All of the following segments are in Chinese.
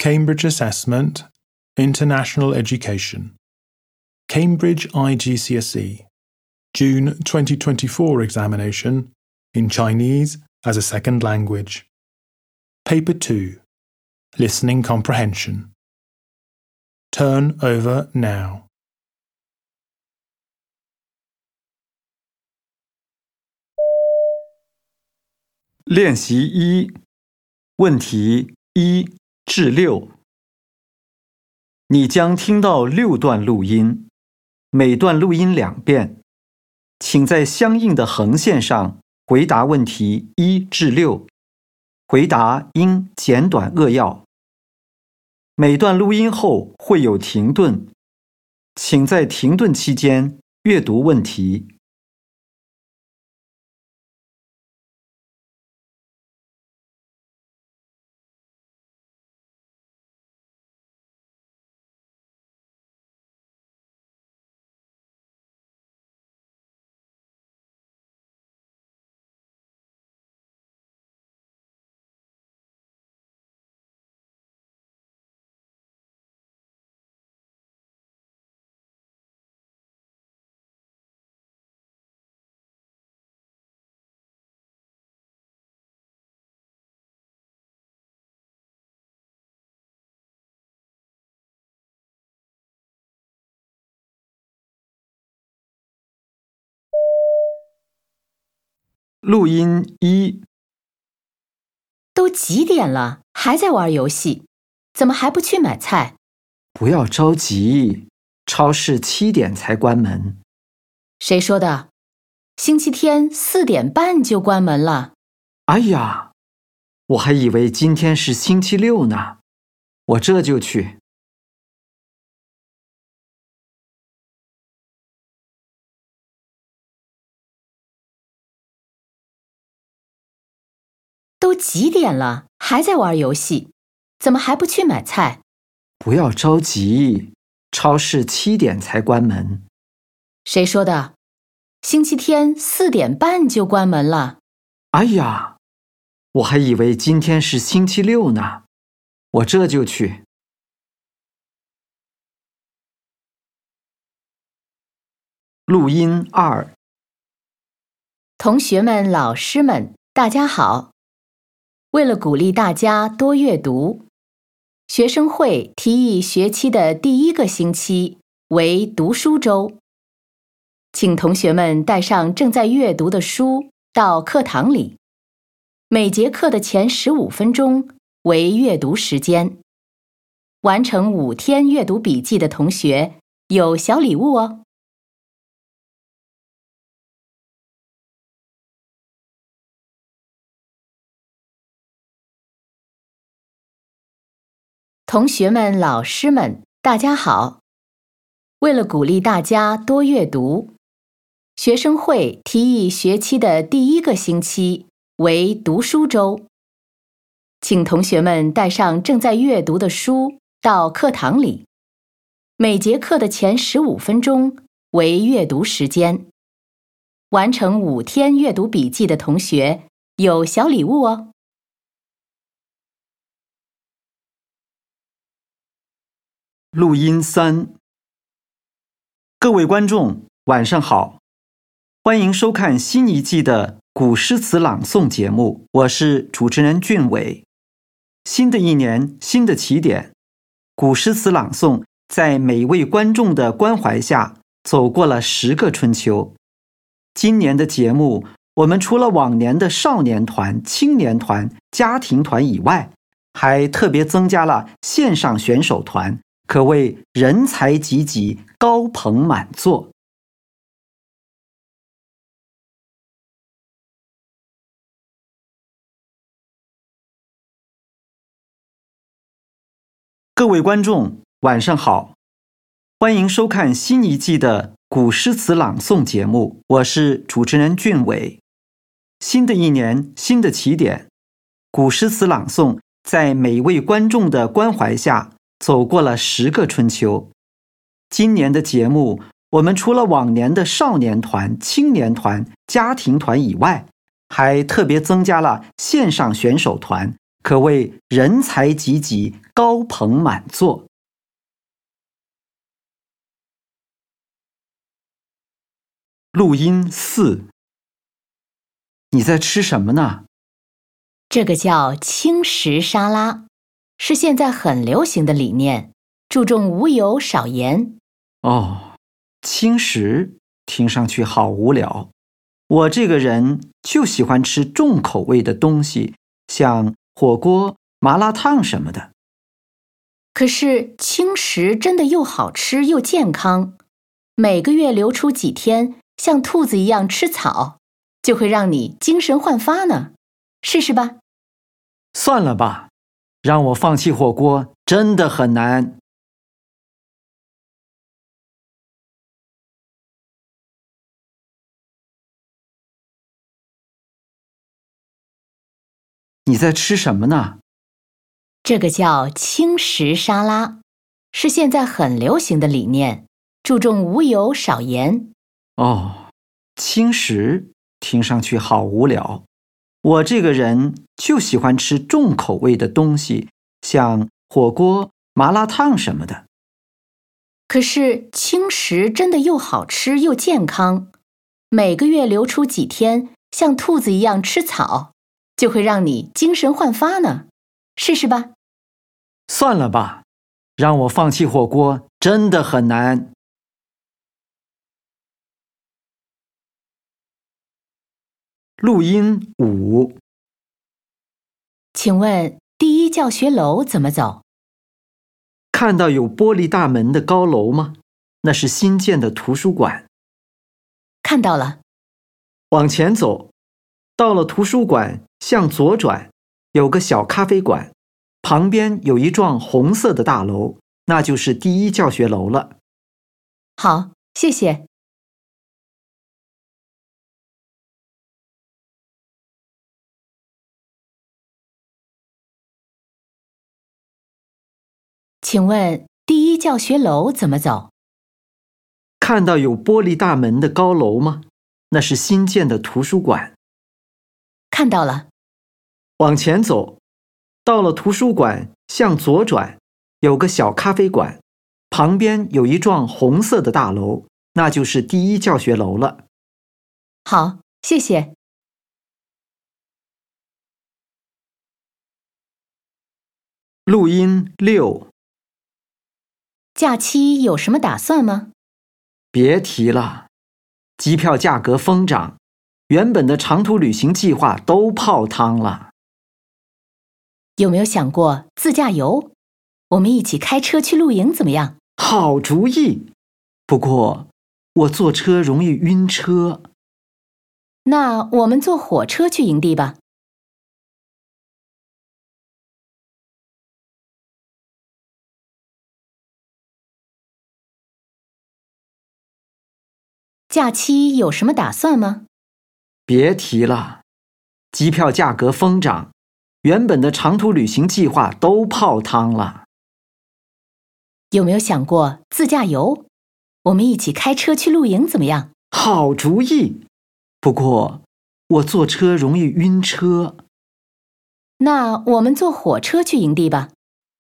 Cambridge Assessment, International Education, Cambridge IGCSE, June 2024 examination in Chinese as a second language. Paper 2, Listening Comprehension. Turn over now. 练习1，问题1至6。你将听到6段录音，每段录音2遍，请在相应的横线上回答问题1至6，回答应简短扼要。每段录音后会有停顿，请在停顿期间阅读问题。录音1。 都几点了，还在玩游戏？怎么还不去买菜？ 不要着急，超市7点才关门。 谁说的？星期天4点半就关门了。 哎呀，我还以为今天是星期6呢，我这就去。 都几点了，还在玩游戏？怎么还不去买菜？ 不要着急，超市7点才关门。 谁说的？星期天4点半就关门了。 哎呀，我还以为今天是星期6呢，我这就去。录音2。 同学们、老师们，大家好。为了鼓励大家多阅读，学生会提议学期的第1个星期为读书周，请同学们带上正在阅读的书到课堂里，每节课的前15分钟为阅读时间。完成5天阅读笔记的同学有小礼物哦。同学们、老师们，大家好。为了鼓励大家多阅读，学生会提议学期的第1个星期为读书周，请同学们带上正在阅读的书到课堂里，每节课的前15分钟为阅读时间。完成5天阅读笔记的同学有小礼物哦。 录音3。各位观众，晚上好，欢迎收看新一季的古诗词朗诵节目，我是主持人俊伟。新的一年，新的起点，古诗词朗诵在每位观众的关怀下，走过了10个春秋。今年的节目，我们除了往年的少年团、青年团、家庭团以外，还特别增加了线上选手团，可谓人才济济，高朋满座。各位观众，晚上好，欢迎收看新一季的古诗词朗诵节目，我是主持人俊伟。新的一年，新的起点，古诗词朗诵在每位观众的关怀下，走过了10个春秋。今年的节目，我们除了往年的少年团、青年团、家庭团以外，还特别增加了线上选手团， 可谓人才济济，高朋满座。录音4，你在吃什么呢？ 这个叫轻食沙拉，是现在很流行的理念，注重无油少盐。 哦，轻食听上去好无聊。我这个人就喜欢吃重口味的东西，像火锅、麻辣烫什么的。 可是轻食真的又好吃又健康，每个月留出几天像兔子一样吃草，就会让你精神焕发呢。试试吧。 算了吧，让我放弃火锅真的很难。你在吃什么呢？ 这个叫轻食沙拉，是现在很流行的理念，注重无油少盐。 哦，轻食听上去好无聊。我这个人就喜欢吃重口味的东西，像火锅、麻辣烫什么的。 可是轻食真的又好吃又健康，每个月留出几天像兔子一样吃草，就会让你精神焕发呢。试试吧。 算了吧，让我放弃火锅真的很难。录音5， 请问第一教学楼怎么走？ 看到有玻璃大门的高楼吗？那是新建的图书馆。 看到了。 往前走，到了图书馆，向左转，有个小咖啡馆，旁边有一幢红色的大楼，那就是第一教学楼了。 好，谢谢。请问第一教学楼怎么走？ 看到有玻璃大门的高楼吗？那是新建的图书馆。 看到了。 往前走，到了图书馆，向左转，有个小咖啡馆，旁边有一幢红色的大楼，那就是第一教学楼了。 好，谢谢。 录音6， 假期有什么打算吗？ 别提了，机票价格疯涨，原本的长途旅行计划都泡汤了。 有没有想过自驾游？我们一起开车去露营怎么样？ 好主意，不过我坐车容易晕车。 那我们坐火车去营地吧。假期有什么打算吗？ 别提了，机票价格疯涨，原本的长途旅行计划都泡汤了。 有没有想过自驾游？我们一起开车去露营怎么样？ 好主意，不过我坐车容易晕车。 那我们坐火车去营地吧。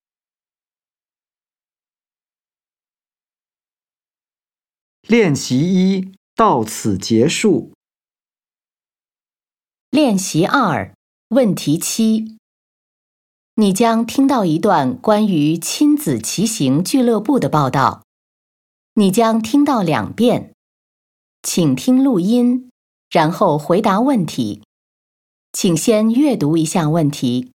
练习1到此结束。 练习2，问题7。你将听到一段关于亲子骑行俱乐部的报道，你将听到2遍，请听录音，然后回答问题。请先阅读一下问题。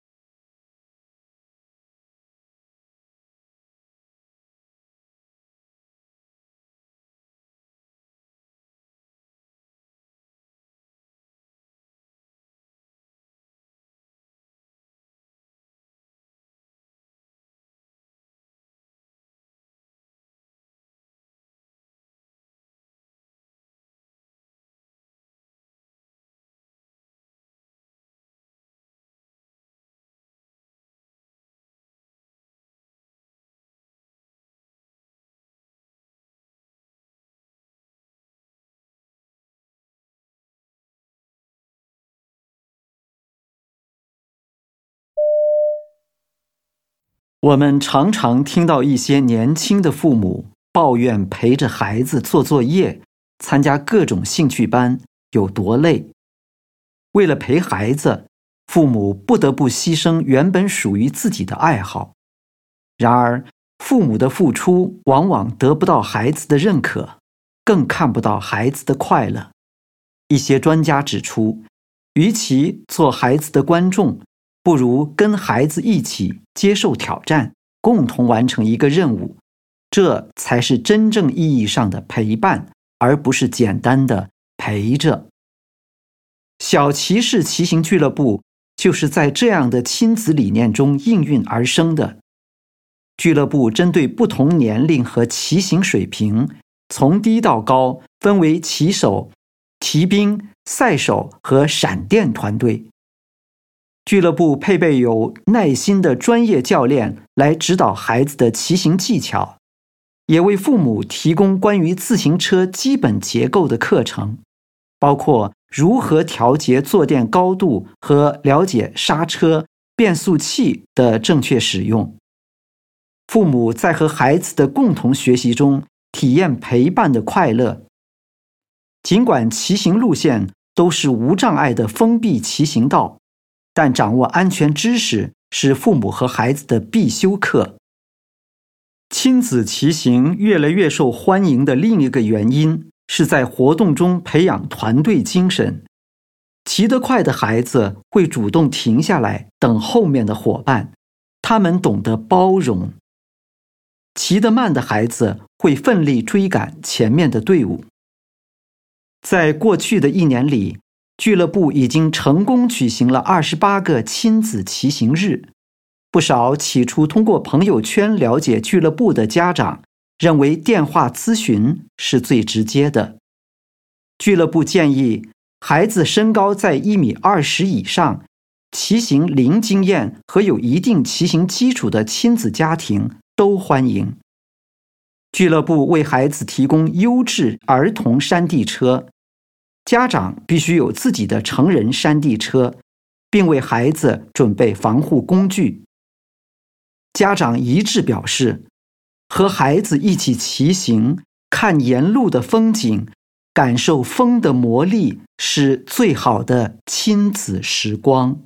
我们常常听到一些年轻的父母抱怨陪着孩子做作业、参加各种兴趣班有多累。为了陪孩子，父母不得不牺牲原本属于自己的爱好。然而，父母的付出往往得不到孩子的认可，更看不到孩子的快乐。一些专家指出，与其做孩子的观众，不如跟孩子一起接受挑战，共同完成一个任务，这才是真正意义上的陪伴，而不是简单的陪着。小骑士骑行俱乐部就是在这样的亲子理念中应运而生的。俱乐部针对不同年龄和骑行水平，从低到高分为骑手、骑兵、赛手和闪电团队。俱乐部配备有耐心的专业教练来指导孩子的骑行技巧，也为父母提供关于自行车基本结构的课程，包括如何调节坐垫高度和了解刹车、变速器的正确使用。父母在和孩子的共同学习中体验陪伴的快乐。尽管骑行路线都是无障碍的封闭骑行道，但掌握安全知识是父母和孩子的必修课。亲子骑行越来越受欢迎的另一个原因是在活动中培养团队精神。骑得快的孩子会主动停下来等后面的伙伴，他们懂得包容。骑得慢的孩子会奋力追赶前面的队伍。在过去的1年里，俱乐部已经成功举行了28个亲子骑行日。不少起初通过朋友圈了解俱乐部的家长认为电话咨询是最直接的。俱乐部建议孩子身高在1.20米以上，骑行零经验和有一定骑行基础的亲子家庭都欢迎。俱乐部为孩子提供优质儿童山地车，家长必须有自己的成人山地车，并为孩子准备防护工具。家长一致表示，和孩子一起骑行，看沿路的风景，感受风的魔力，是最好的亲子时光。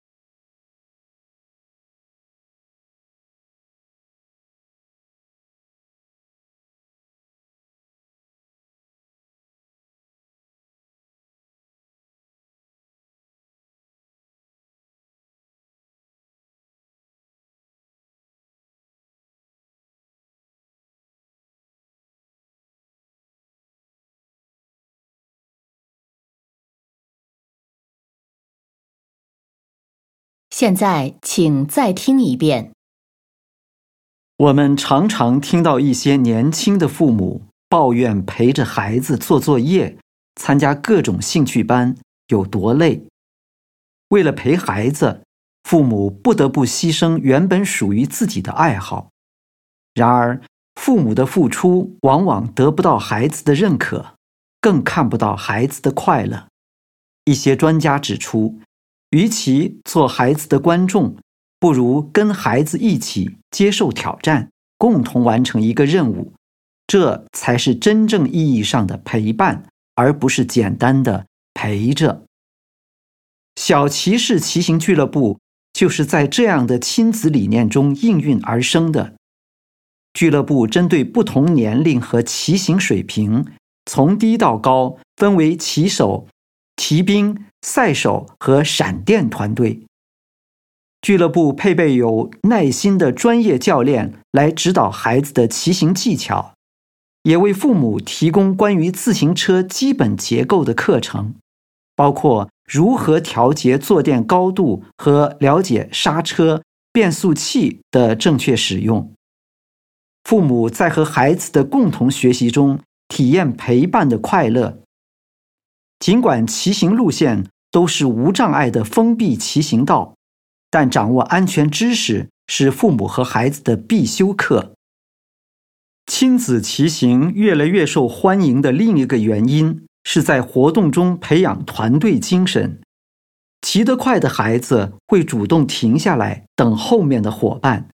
现在请再听一遍。 我们常常听到一些年轻的父母抱怨陪着孩子做作业、参加各种兴趣班有多累。为了陪孩子，父母不得不牺牲原本属于自己的爱好。然而，父母的付出往往得不到孩子的认可，更看不到孩子的快乐。一些专家指出，与其做孩子的观众，不如跟孩子一起接受挑战，共同完成一个任务，这才是真正意义上的陪伴，而不是简单的陪着。小骑士骑行俱乐部就是在这样的亲子理念中应运而生的。俱乐部针对不同年龄和骑行水平，从低到高分为骑手、骑兵、赛手和闪电团队。俱乐部配备有耐心的专业教练来指导孩子的骑行技巧，也为父母提供关于自行车基本结构的课程，包括如何调节坐垫高度和了解刹车、变速器的正确使用。父母在和孩子的共同学习中体验陪伴的快乐。尽管骑行路线都是无障碍的封闭骑行道，但掌握安全知识是父母和孩子的必修课。亲子骑行越来越受欢迎的另一个原因是在活动中培养团队精神。骑得快的孩子会主动停下来等后面的伙伴，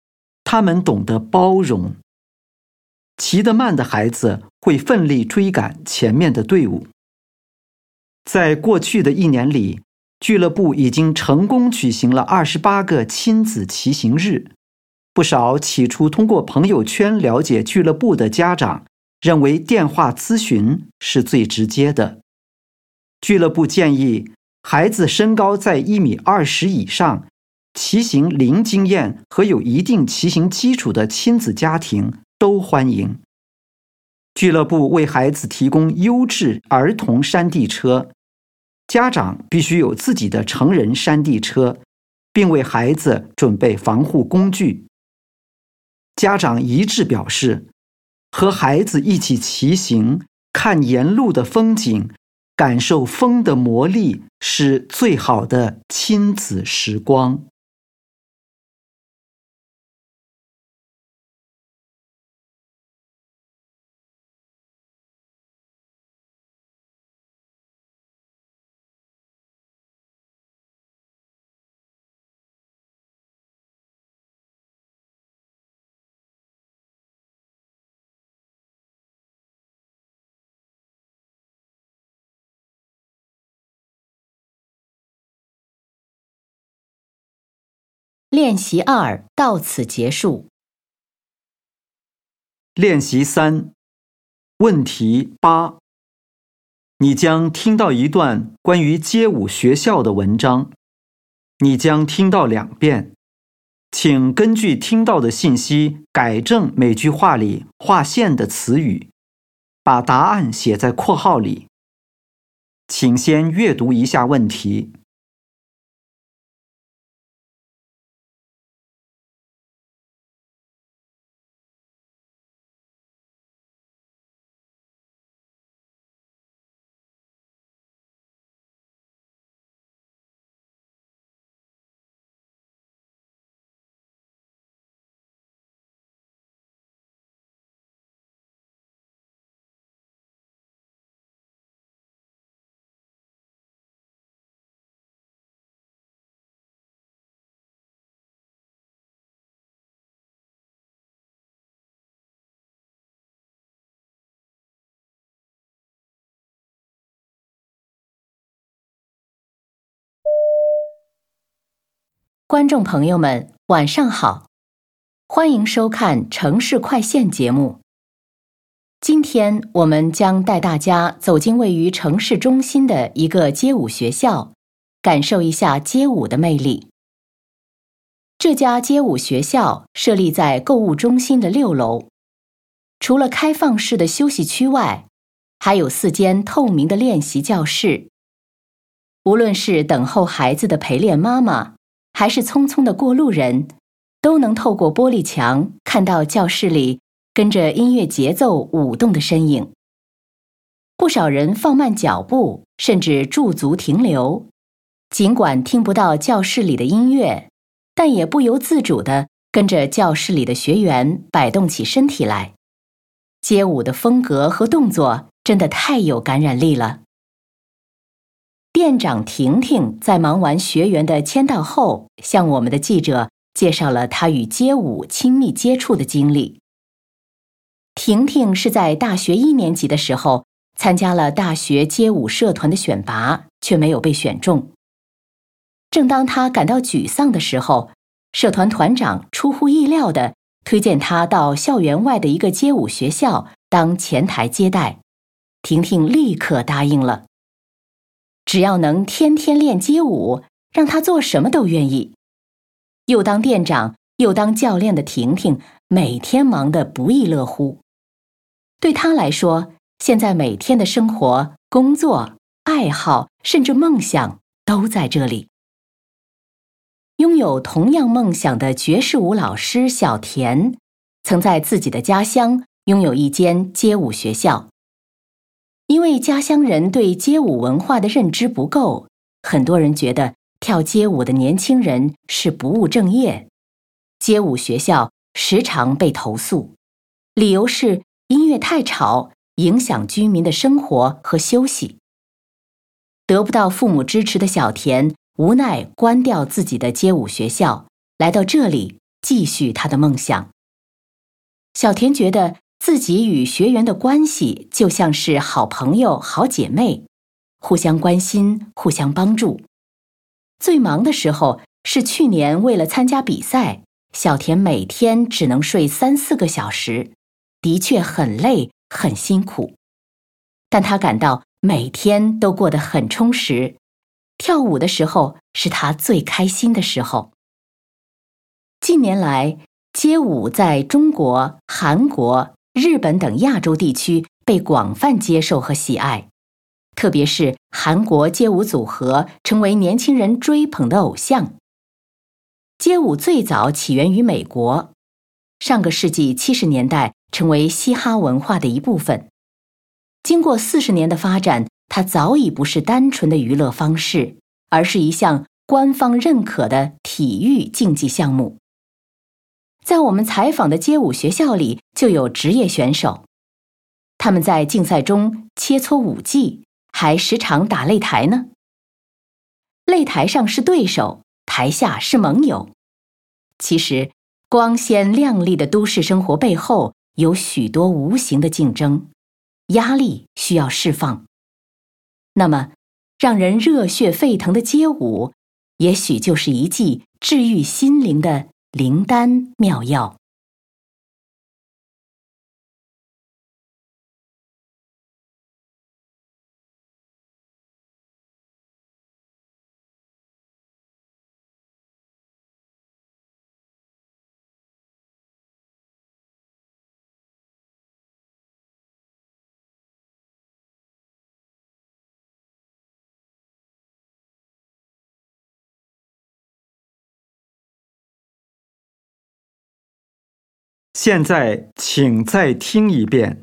他们懂得包容。骑得慢的孩子会奋力追赶前面的队伍。在过去的1年里，俱乐部已经成功举行了28个亲子骑行日。不少起初通过朋友圈了解俱乐部的家长，认为电话咨询是最直接的。俱乐部建议，孩子身高在1.20米以上，骑行零经验和有一定骑行基础的亲子家庭都欢迎。俱乐部为孩子提供优质儿童山地车，家长必须有自己的成人山地车，并为孩子准备防护工具。家长一致表示，和孩子一起骑行，看沿路的风景，感受风的魔力，是最好的亲子时光。 练习2到此结束。 练习3，问题8。你将听到一段关于街舞学校的文章，你将听到2遍，请根据听到的信息改正每句话里划线的词语，把答案写在括号里。请先阅读一下问题。 观众朋友们，晚上好，欢迎收看城市快线节目。今天我们将带大家走进位于城市中心的一个街舞学校，感受一下街舞的魅力。这家街舞学校设立在购物中心的6楼，除了开放式的休息区外，还有4间透明的练习教室。无论是等候孩子的陪练妈妈，还是匆匆的过路人，都能透过玻璃墙看到教室里跟着音乐节奏舞动的身影。不少人放慢脚步，甚至驻足停留，尽管听不到教室里的音乐，但也不由自主地跟着教室里的学员摆动起身体来。街舞的风格和动作真的太有感染力了。店长婷婷在忙完学员的签到后，向我们的记者介绍了她与街舞亲密接触的经历。婷婷是在大学1年级的时候参加了大学街舞社团的选拔，却没有被选中。正当她感到沮丧的时候，社团团长出乎意料地推荐她到校园外的一个街舞学校当前台接待。婷婷立刻答应了。只要能天天练街舞，让她做什么都愿意。又当店长又当教练的婷婷，每天忙得不亦乐乎。对她来说，现在每天的生活、工作、爱好，甚至梦想都在这里。拥有同样梦想的爵士舞老师小田，曾在自己的家乡拥有一间街舞学校。因为家乡人对街舞文化的认知不够，很多人觉得跳街舞的年轻人是不务正业。街舞学校时常被投诉，理由是音乐太吵，影响居民的生活和休息。得不到父母支持的小田无奈关掉自己的街舞学校，来到这里继续他的梦想。小田觉得自己与学员的关系就像是好朋友、好姐妹，互相关心，互相帮助。最忙的时候是去年为了参加比赛，小田每天只能睡3-4个小时，的确很累，很辛苦。但他感到每天都过得很充实，跳舞的时候是他最开心的时候。近年来，街舞在中国、韩国、日本等亚洲地区被广泛接受和喜爱，特别是韩国街舞组合成为年轻人追捧的偶像。街舞最早起源于美国，上个世纪70年代成为嘻哈文化的一部分。经过40年的发展，它早已不是单纯的娱乐方式，而是一项官方认可的体育竞技项目。在我们采访的街舞学校里，就有职业选手，他们在竞赛中切磋舞技，还时常打擂台呢。擂台上是对手，台下是盟友。其实，光鲜亮丽的都市生活背后，有许多无形的竞争，压力需要释放。那么，让人热血沸腾的街舞，也许就是一剂治愈心灵的灵丹妙药。 现在请再听一遍。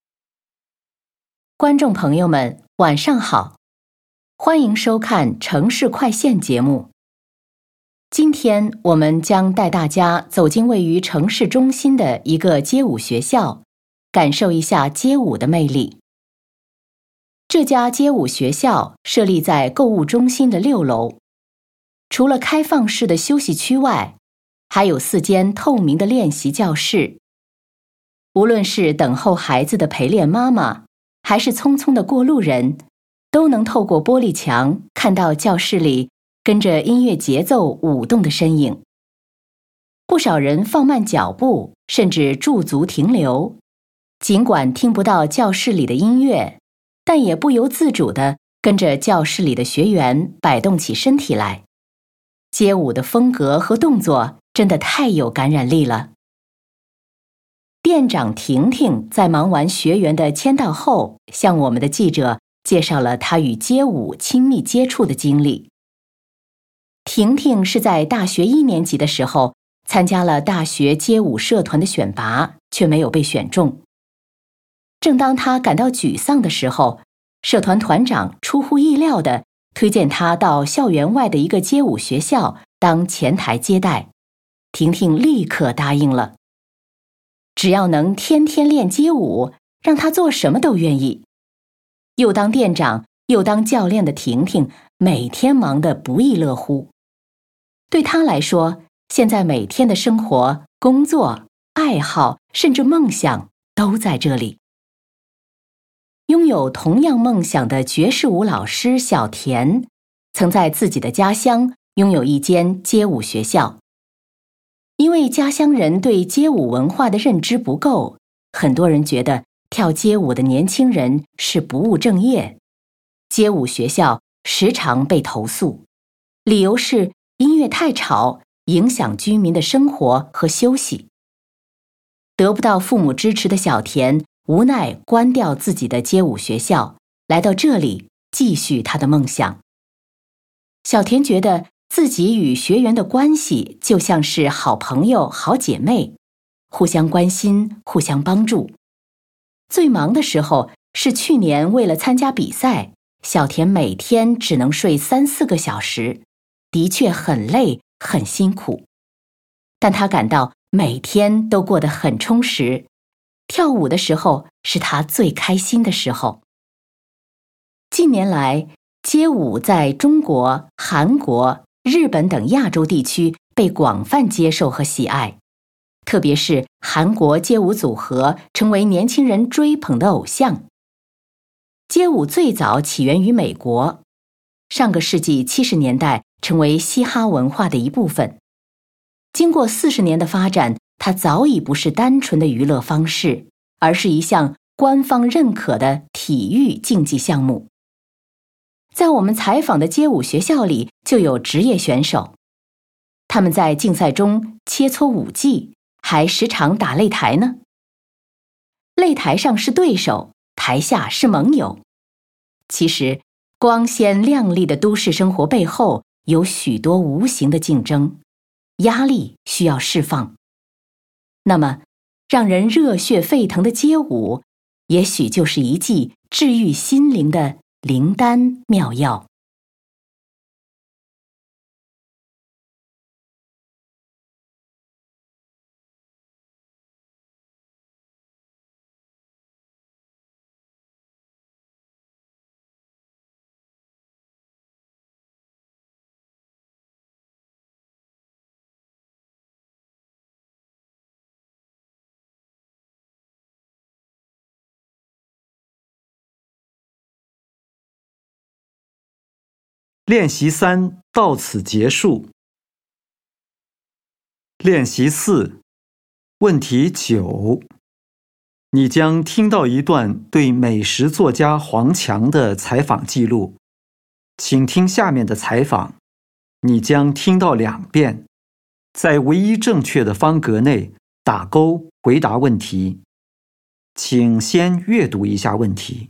观众朋友们，晚上好，欢迎收看《城市快线》节目。今天我们将带大家走进位于城市中心的一个街舞学校，感受一下街舞的魅力。这家街舞学校设立在购物中心的6楼，除了开放式的休息区外，还有4间透明的练习教室。无论是等候孩子的陪练妈妈，还是匆匆的过路人，都能透过玻璃墙看到教室里跟着音乐节奏舞动的身影。不少人放慢脚步，甚至驻足停留，尽管听不到教室里的音乐，但也不由自主地跟着教室里的学员摆动起身体来。街舞的风格和动作真的太有感染力了。店长婷婷在忙完学员的签到后，向我们的记者介绍了她与街舞亲密接触的经历。婷婷是在大学1年级的时候参加了大学街舞社团的选拔，却没有被选中。正当她感到沮丧的时候，社团团长出乎意料地推荐她到校园外的一个街舞学校当前台接待。婷婷立刻答应了。只要能天天练街舞，让她做什么都愿意。又当店长又当教练的婷婷，每天忙得不亦乐乎。对她来说，现在每天的生活、工作、爱好，甚至梦想都在这里。拥有同样梦想的爵士舞老师小田，曾在自己的家乡拥有一间街舞学校。因为家乡人对街舞文化的认知不够，很多人觉得跳街舞的年轻人是不务正业。街舞学校时常被投诉，理由是音乐太吵，影响居民的生活和休息。得不到父母支持的小田无奈关掉自己的街舞学校，来到这里继续他的梦想。小田觉得自己与学员的关系就像是好朋友、好姐妹，互相关心，互相帮助。最忙的时候是去年为了参加比赛，小田每天只能睡3-4个小时，的确很累，很辛苦。但他感到每天都过得很充实，跳舞的时候是他最开心的时候。近年来，街舞在中国、韩国、日本等亚洲地区被广泛接受和喜爱，特别是韩国街舞组合成为年轻人追捧的偶像。街舞最早起源于美国，上个世纪70年代成为嘻哈文化的一部分。经过40年的发展，它早已不是单纯的娱乐方式，而是一项官方认可的体育竞技项目。在我们采访的街舞学校里，就有职业选手，他们在竞赛中切磋舞技，还时常打擂台呢。擂台上是对手，台下是盟友。其实，光鲜亮丽的都市生活背后，有许多无形的竞争，压力需要释放。那么，让人热血沸腾的街舞，也许就是一剂治愈心灵的灵丹妙药。 练习3到此结束。练习4，问题9。你将听到一段对美食作家黄强的采访记录，请听下面的采访，你将听到2遍，在唯一正确的方格内打勾回答问题。请先阅读一下问题。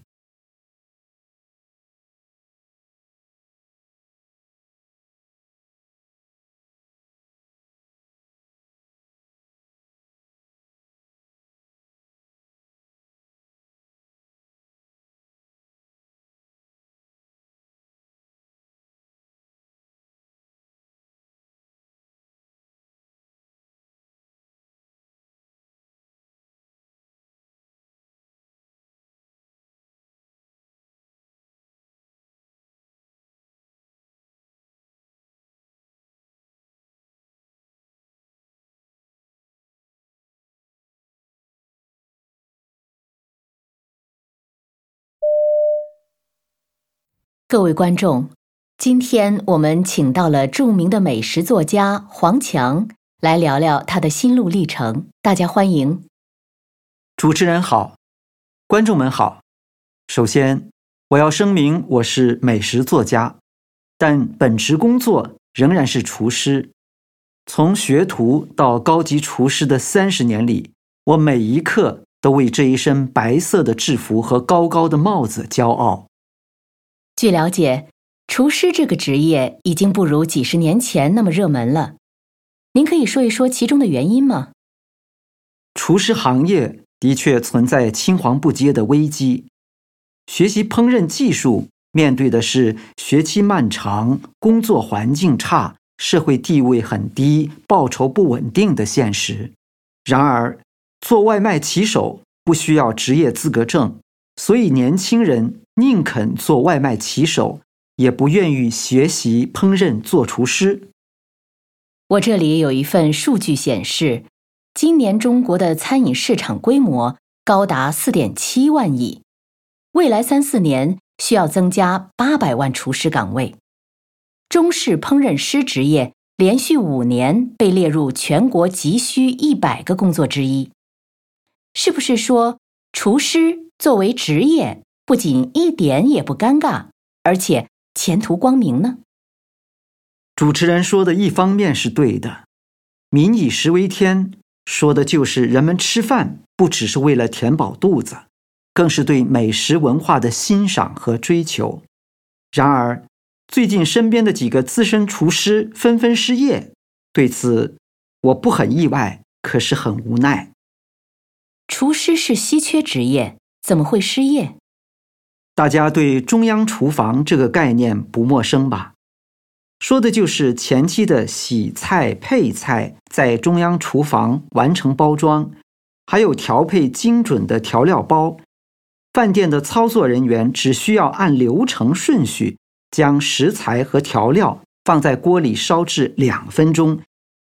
各位观众，今天我们请到了著名的美食作家黄强来聊聊他的心路历程，大家欢迎。 主持人好，观众们好。首先，我要声明我是美食作家，但本职工作仍然是厨师。从学徒到高级厨师的30年里，我每一刻都为这一身白色的制服和高高的帽子骄傲。 据了解，厨师这个职业已经不如几十年前那么热门了。您可以说一说其中的原因吗？ 厨师行业的确存在青黄不接的危机。学习烹饪技术面对的是学期漫长、工作环境差、社会地位很低、报酬不稳定的现实。然而，做外卖骑手不需要职业资格证，所以年轻人宁肯做外卖骑手，也不愿意学习烹饪做厨师。 我这里有一份数据显示，今年中国的餐饮市场规模高达4.7万亿，未来3-4年需要增加800万厨师岗位。中式烹饪师职业连续5年被列入全国急需100个工作之一。是不是说，厨师作为职业不仅一点也不尴尬，而且前途光明呢？ 主持人说的一方面是对的，民以食为天，说的就是人们吃饭不只是为了填饱肚子，更是对美食文化的欣赏和追求。然而，最近身边的几个资深厨师纷纷失业，对此我不很意外，可是很无奈。 厨师是稀缺职业，怎么会失业？ 大家对中央厨房这个概念不陌生吧？说的就是前期的洗菜、配菜在中央厨房完成包装，还有调配精准的调料包。饭店的操作人员只需要按流程顺序将食材和调料放在锅里烧至2分钟，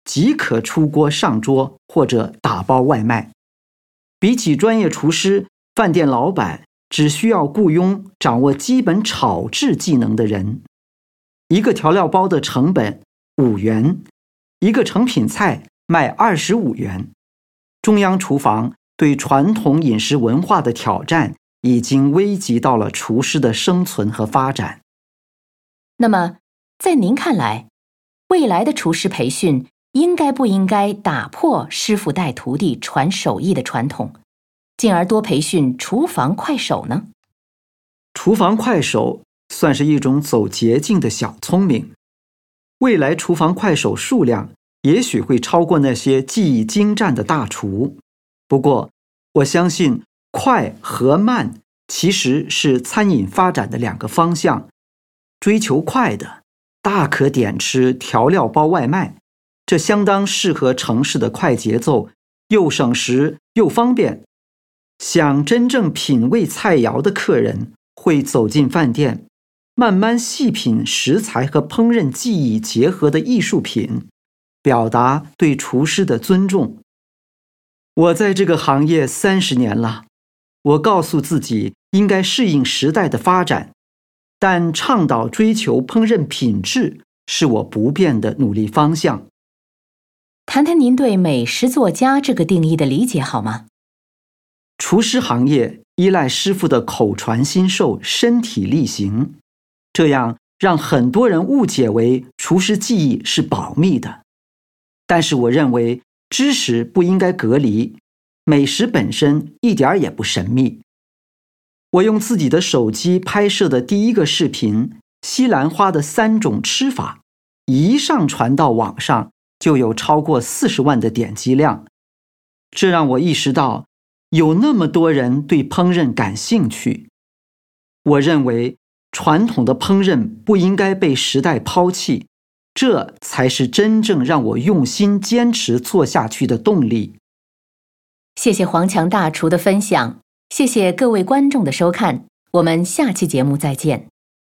即可出锅上桌或者打包外卖。比起专业厨师，饭店老板只需要雇佣掌握基本炒制技能的人。一个调料包的成本5元，一个成品菜卖25元。中央厨房对传统饮食文化的挑战已经危及到了厨师的生存和发展。 那么，在您看来，未来的厨师培训应该不应该打破师傅带徒弟传手艺的传统，进而多培训厨房快手呢？ 厨房快手算是一种走捷径的小聪明。未来厨房快手数量也许会超过那些技艺精湛的大厨。不过，我相信快和慢其实是餐饮发展的2个方向。追求快的，大可点吃调料包外卖，这相当适合城市的快节奏，又省时又方便。想真正品味菜肴的客人会走进饭店，慢慢细品食材和烹饪技艺结合的艺术品，表达对厨师的尊重。我在这个行业30年了，我告诉自己应该适应时代的发展，但倡导追求烹饪品质是我不变的努力方向。 谈谈您对美食作家这个定义的理解好吗？ 厨师行业依赖师傅的口传心授、身体力行，这样让很多人误解为厨师技艺是保密的。但是我认为知识不应该隔离，美食本身一点也不神秘。我用自己的手机拍摄的第一个视频，西兰花的3种吃法，一上传到网上就有超过40万的点击量。这让我意识到有那么多人对烹饪感兴趣。我认为传统的烹饪不应该被时代抛弃，这才是真正让我用心坚持做下去的动力。 谢谢黄强大厨的分享，谢谢各位观众的收看，我们下期节目再见。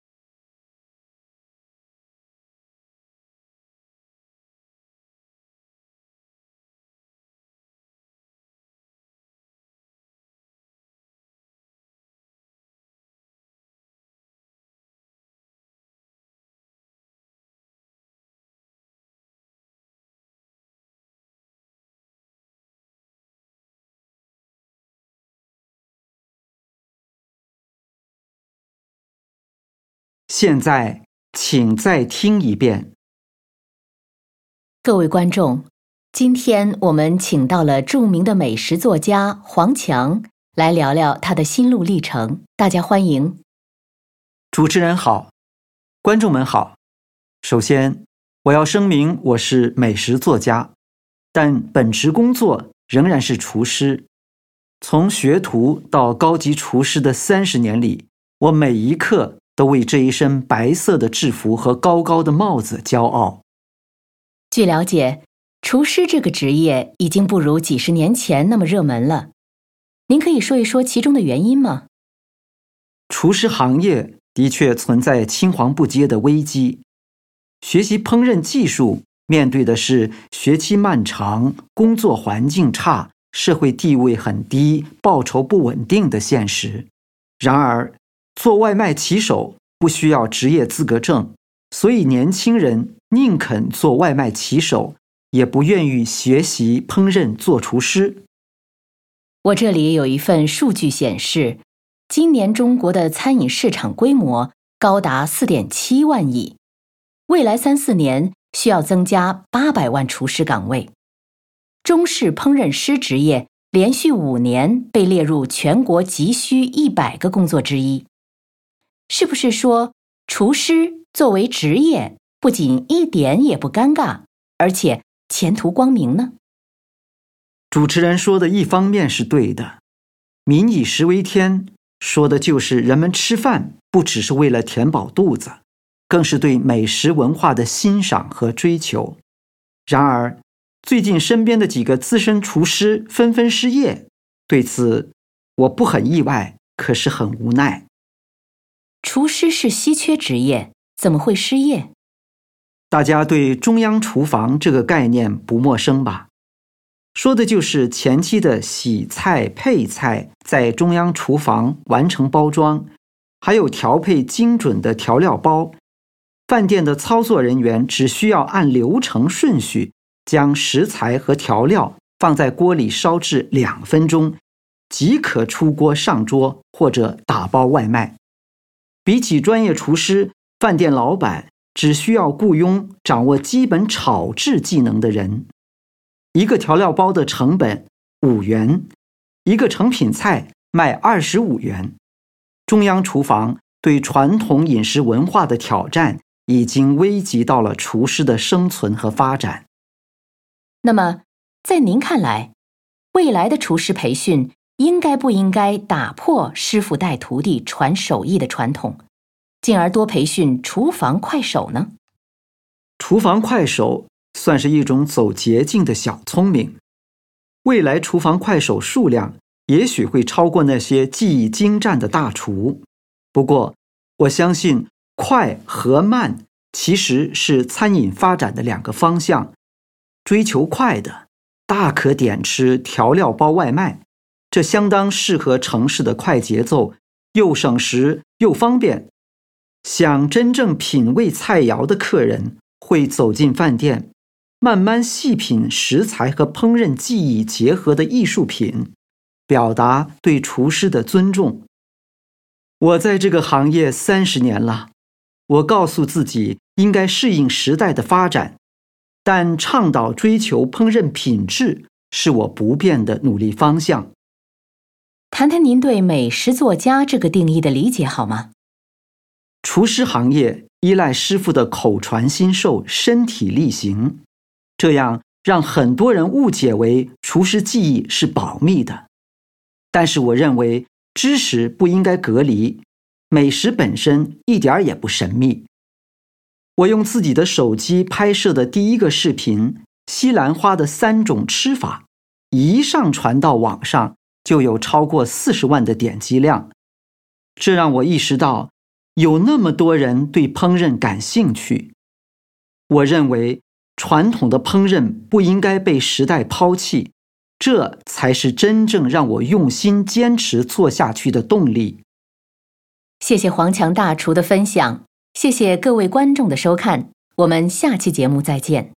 现在，请再听一遍。 各位观众，今天我们请到了著名的美食作家黄强来聊聊他的心路历程，大家欢迎。 主持人好，观众们好。首先，我要声明我是美食作家，但本职工作仍然是厨师。从学徒到高级厨师的30年里，我每一刻都为这一身白色的制服和高高的帽子骄傲。 据了解，厨师这个职业已经不如几十年前那么热门了。您可以说一说其中的原因吗？ 厨师行业的确存在青黄不接的危机。学习烹饪技术面对的是学期漫长、工作环境差、社会地位很低、报酬不稳定的现实。然而，做外卖骑手不需要职业资格证，所以年轻人宁肯做外卖骑手，也不愿意学习烹饪做厨师。 我这里有一份数据显示，今年中国的餐饮市场规模高达4.7万亿，未来3-4年需要增加800万厨师岗位。中式烹饪师职业连续5年被列入全国急需100个工作之一。是不是说，厨师作为职业，不仅一点也不尴尬，而且前途光明呢？ 主持人说的一方面是对的，民以食为天，说的就是人们吃饭不只是为了填饱肚子，更是对美食文化的欣赏和追求。然而，最近身边的几个资深厨师纷纷失业，对此我不很意外，可是很无奈。 厨师是稀缺职业，怎么会失业？ 大家对中央厨房这个概念不陌生吧？说的就是前期的洗菜配菜在中央厨房完成包装，还有调配精准的调料包。饭店的操作人员只需要按流程顺序将食材和调料放在锅里烧至2分钟，即可出锅上桌或者打包外卖。比起专业厨师，饭店老板只需要雇佣掌握基本炒制技能的人。一个调料包的成本5元，一个成品菜卖25元。中央厨房对传统饮食文化的挑战已经危及到了厨师的生存和发展。 那么，在您看来，未来的厨师培训应该不应该打破师傅带徒弟传手艺的传统，进而多培训厨房快手呢？ 厨房快手算是一种走捷径的小聪明。未来厨房快手数量也许会超过那些技艺精湛的大厨。不过，我相信快和慢其实是餐饮发展的2个方向。追求快的，大可点吃调料包外卖，这相当适合城市的快节奏，又省时又方便。想真正品味菜肴的客人会走进饭店，慢慢细品食材和烹饪技艺结合的艺术品，表达对厨师的尊重。我在这个行业30年了，我告诉自己应该适应时代的发展，但倡导追求烹饪品质是我不变的努力方向。 谈谈您对美食作家这个定义的理解好吗？ 厨师行业依赖师傅的口传心授、身体力行，这样让很多人误解为厨师技艺是保密的。但是我认为知识不应该隔离，美食本身一点也不神秘。我用自己的手机拍摄的第一个视频，西兰花的3种吃法，一上传到网上就有超过40万的点击量。这让我意识到有那么多人对烹饪感兴趣。我认为传统的烹饪不应该被时代抛弃，这才是真正让我用心坚持做下去的动力。 谢谢黄强大厨的分享，谢谢各位观众的收看，我们下期节目再见。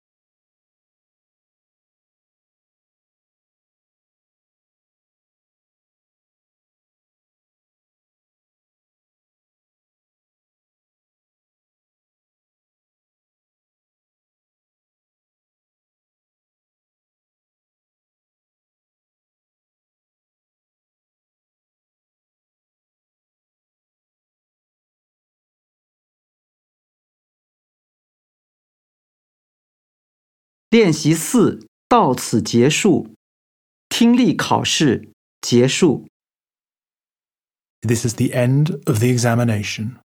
练习4到此结束，听力考试结束。 This is the end of the examination.